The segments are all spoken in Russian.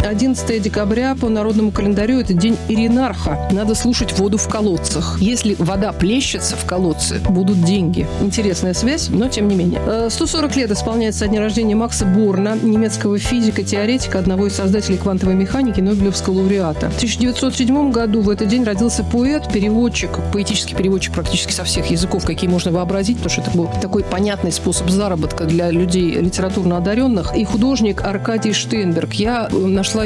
11 декабря по народному календарю – это день Иринарха. Надо слушать воду в колодцах. Если вода плещется в колодце, будут деньги. Интересная связь, но тем не менее. 140 лет исполняется со дня рождения Макса Борна, немецкого физика-теоретика, одного из создателей квантовой механики, Нобелевского лауреата. В 1907 году в этот день родился поэт, переводчик, поэтический переводчик практически со всех языков, какие можно вообразить, потому что это был такой понятный способ заработка для людей литературно одаренных, и художник Аркадий Штейнберг. Я нашла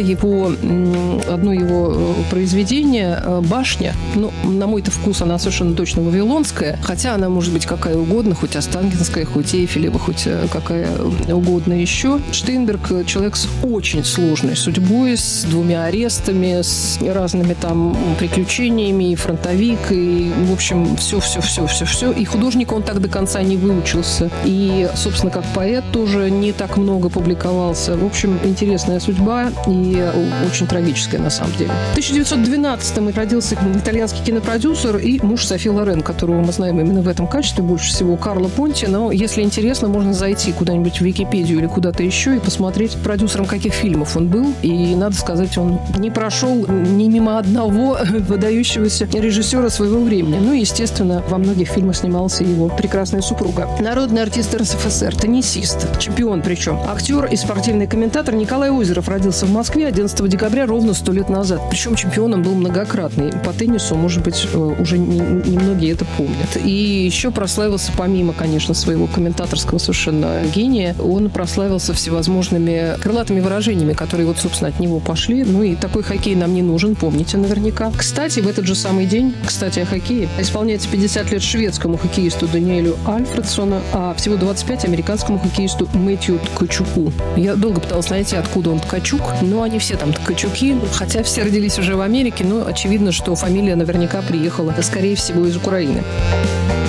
одно его произведение «Башня». Ну, на мой-то вкус она совершенно точно вавилонская, хотя она может быть какая угодно, хоть Останкинская, хоть Эйфелева, хоть какая угодно еще. Штейнберг – человек с очень сложной судьбой, с 2 арестами, с разными там приключениями, и фронтовик, и, в общем, все. И художник он так до конца не выучился. И, собственно, как поэт тоже не так много публиковался. В общем, интересная судьба и очень трагическая на самом деле. В 1912-м родился итальянский кинопродюсер и муж Софи Лорен, которого мы знаем именно в этом качестве больше всего, Карло Понти. Но, если интересно, можно зайти куда-нибудь в Википедию или куда-то еще и посмотреть, продюсером каких фильмов он был. И, надо сказать, он не прошел ни мимо одного выдающегося режиссера своего времени. Ну и, естественно, во многих фильмах снимался его прекрасная супруга. Народный артист РСФСР, теннисист, чемпион причем. Актер и спортивный комментатор Николай Озеров родился в Москве 11 декабря ровно 100 лет назад. Причем чемпионом был многократный. По теннису, может быть, уже немногие это помнят. И еще прославился, помимо, конечно, своего комментаторского совершенно гения, он прославился всевозможными крылатыми выражениями, которые вот, собственно, от него пошли. Ну и такой хоккей нам не нужен, помните наверняка. Кстати, в этот же самый день, о хоккее, исполняется 50 лет шведскому хоккеисту Даниэлю Альфредсону, а всего 25 американскому хоккеисту Мэтью Ткачуку. Я долго пыталась найти, откуда он Ткачук, но они все там Ткачуки, хотя все родились уже в Америке, но очевидно, что фамилия наверняка приехала, скорее всего, из Украины.